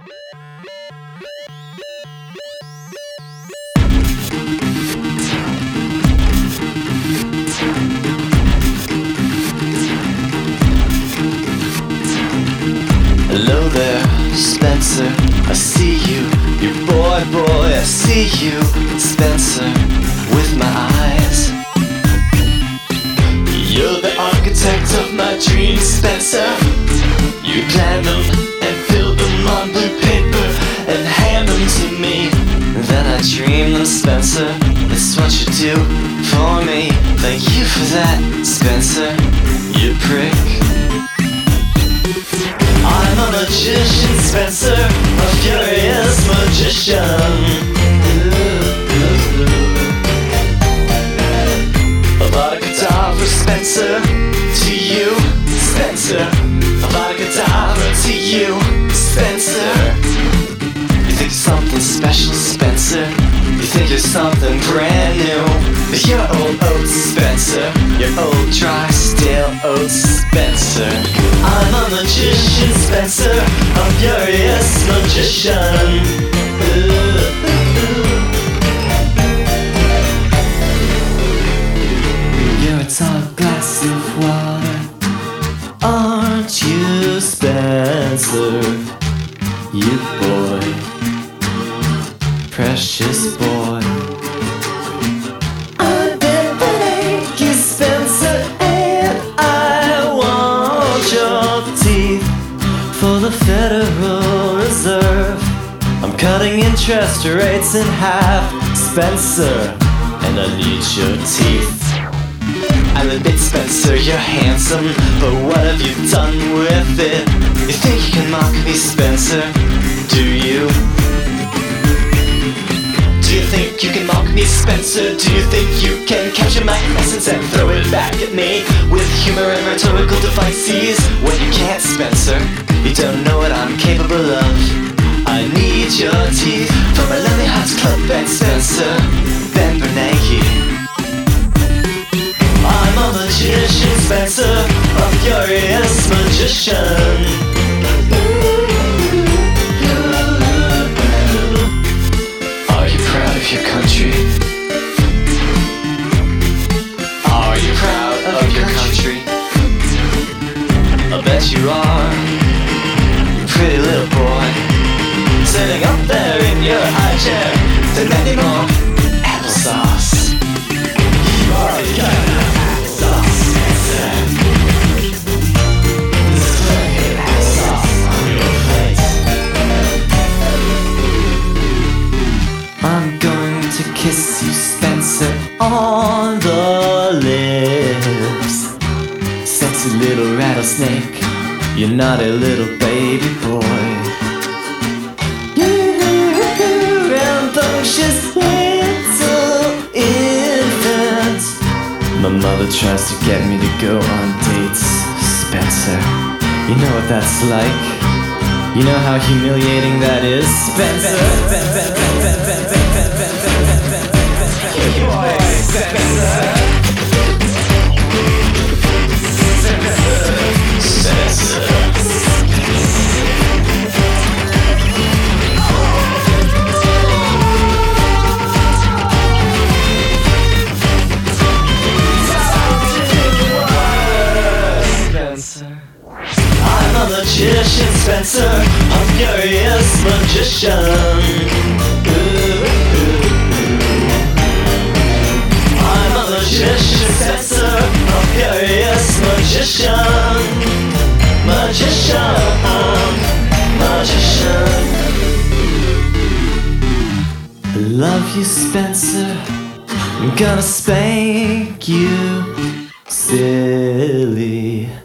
Hello there, Spencer, I see you. Your boy, I see you. Spencer, with my eyes. You're the architect of my dreams, Spencer. You plan them and fill them on blue paper and hand them to me. Then I dream them, Spencer. That's what you do for me. Thank you for that, Spencer, you prick. I'm a magician, Spencer, a furious magician. I bought a guitar for Spencer, to you, Spencer. I bought a guitar to you, Spencer. You think you're something special, Spencer? You think you're something brand new? But you're old oats, Spencer. You're old, dry, stale oats, Spencer. I'm a magician, Spencer, a furious magician. You're a tall glass of water, aren't you, Spencer? You boy, precious boy. I've been beneath you, Spencer, and I want your teeth for the Federal Reserve. I'm cutting interest rates in half, Spencer, and I need your teeth. I'll admit, Spencer, you're handsome, but what have you done with it? You think you can mock me, Spencer? Do you? Do you think you can mock me, Spencer? Do you think you can capture my essence and throw it back at me with humor and rhetorical devices? When you can't, Spencer, you don't know what I'm capable of. I need your teeth for my lonely hearts club band, Spencer, Ben Bernanke. I'm a magician, Spencer, a furious magician. Are you proud of your country? Are you proud of your country? I bet you are, you pretty little boy, sitting up there in your high chair, demanding more applesauce. You already got applesauce, Spencer. There's plenty of applesauce on your plate. I'm going to kiss you, Spencer, on the lips. Sexy little rattlesnake, you're not a little baby boy. You're rambunctious little infant. My mother tries to get me to go on dates, Spencer. You know what that's like. You know how humiliating that is, Spencer. I'm a magician, Spencer, a furious magician. I'm a magician, Spencer, a furious magician. Magician, magician. I love you, Spencer. I'm gonna spank you, silly.